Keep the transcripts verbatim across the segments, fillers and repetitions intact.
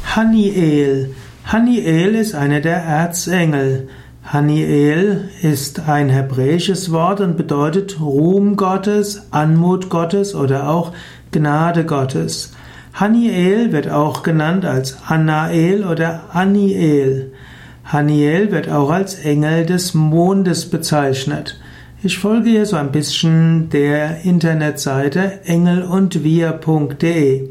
Haniel. Haniel ist einer der Erzengel. Haniel ist ein hebräisches Wort und bedeutet Ruhm Gottes, Anmut Gottes oder auch Gnade Gottes. Haniel wird auch genannt als Anael oder Aniel. Haniel wird auch als Engel des Mondes bezeichnet. Ich folge hier so ein bisschen der Internetseite engelundwir punkt de.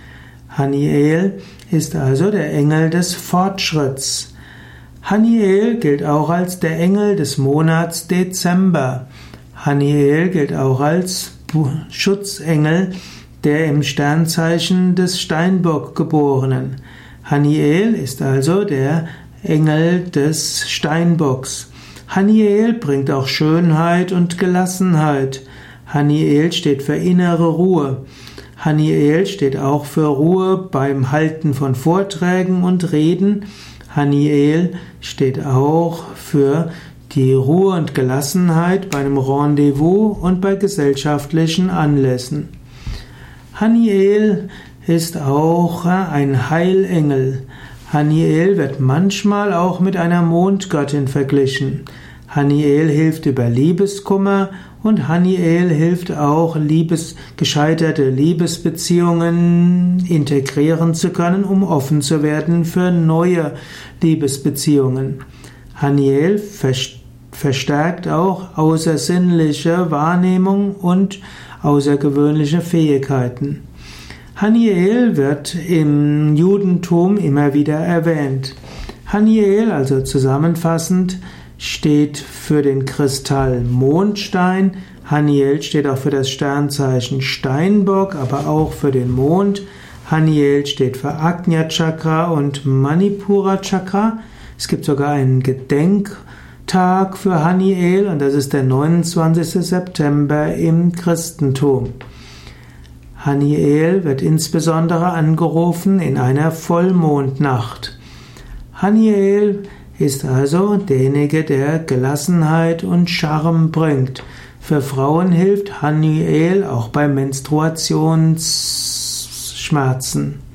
Haniel ist also der Engel des Fortschritts. Haniel gilt auch als der Engel des Monats Dezember. Haniel gilt auch als Schutzengel der im Sternzeichen des Steinbock Geborenen. Haniel ist also der Engel des Steinbocks. Haniel bringt auch Schönheit und Gelassenheit. Haniel steht für innere Ruhe. Haniel steht auch für Ruhe beim Halten von Vorträgen und Reden. Haniel steht auch für die Ruhe und Gelassenheit bei einem Rendezvous und bei gesellschaftlichen Anlässen. Haniel ist auch ein Heilengel. Haniel wird manchmal auch mit einer Mondgöttin verglichen. Haniel hilft über Liebeskummer und Haniel hilft auch, Liebes, gescheiterte Liebesbeziehungen integrieren zu können, um offen zu werden für neue Liebesbeziehungen. Haniel verstärkt auch außersinnliche Wahrnehmung und außergewöhnliche Fähigkeiten. Haniel wird im Judentum immer wieder erwähnt. Haniel, also zusammenfassend, steht für den Kristall Mondstein. Haniel steht auch für das Sternzeichen Steinbock, aber auch für den Mond. Haniel steht für Ajna Chakra und Manipura Chakra. Es gibt sogar einen Gedenktag für Haniel und das ist der neunundzwanzigste September im Christentum. Haniel wird insbesondere angerufen in einer Vollmondnacht. Haniel ist also derjenige, der Gelassenheit und Charme bringt. Für Frauen hilft Haniel auch bei Menstruationsschmerzen.